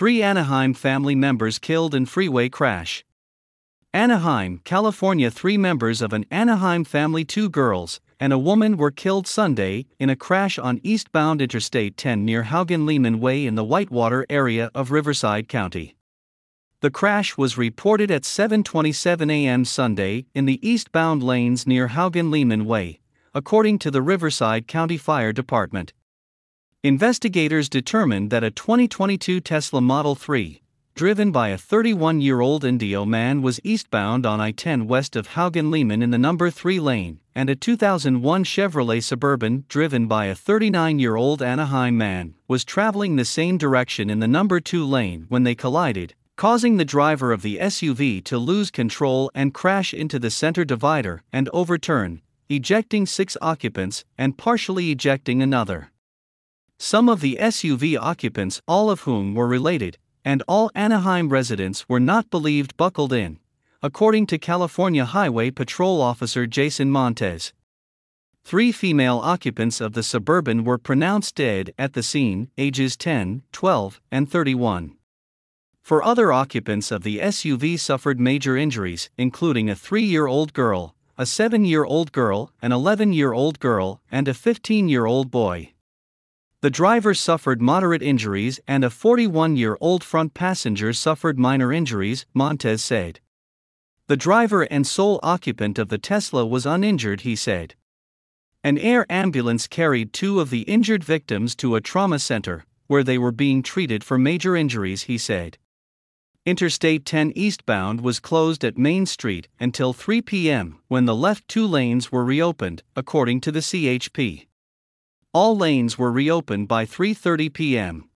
3 Anaheim family members killed in freeway crash. Anaheim, California. 3 members of an Anaheim family, 2 girls, and a woman were killed Sunday in a crash on eastbound Interstate 10 near Haugen-Lehman Way in the Whitewater area of Riverside County. The crash was reported at 7:27 a.m. Sunday in the eastbound lanes near Haugen-Lehman Way, according to the Riverside County Fire Department. Investigators determined that a 2022 Tesla Model 3, driven by a 31-year-old Indio man, was eastbound on I-10 west of Haugen-Lehman in the number 3 lane, and a 2001 Chevrolet Suburban, driven by a 39-year-old Anaheim man, was traveling the same direction in the number 2 lane when they collided, causing the driver of the SUV to lose control and crash into the center divider and overturn, ejecting 6 occupants and partially ejecting another. Some of the SUV occupants, all of whom were related, and all Anaheim residents, were not believed buckled in, according to California Highway Patrol Officer Jason Montes. 3 female occupants of the Suburban were pronounced dead at the scene, ages 10, 12, and 31. 4 other occupants of the SUV suffered major injuries, including a 3-year-old girl, a 7-year-old girl, an 11-year-old girl, and a 15-year-old boy. The driver suffered moderate injuries and a 41-year-old front passenger suffered minor injuries, Montes said. The driver and sole occupant of the Tesla was uninjured, he said. An air ambulance carried 2 of the injured victims to a trauma center, where they were being treated for major injuries, he said. Interstate 10 eastbound was closed at Main Street until 3 p.m. when the left 2 lanes were reopened, according to the CHP. All lanes were reopened by 3:30 p.m.